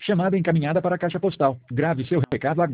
Chamada encaminhada para a caixa postal. Grave seu recado agora.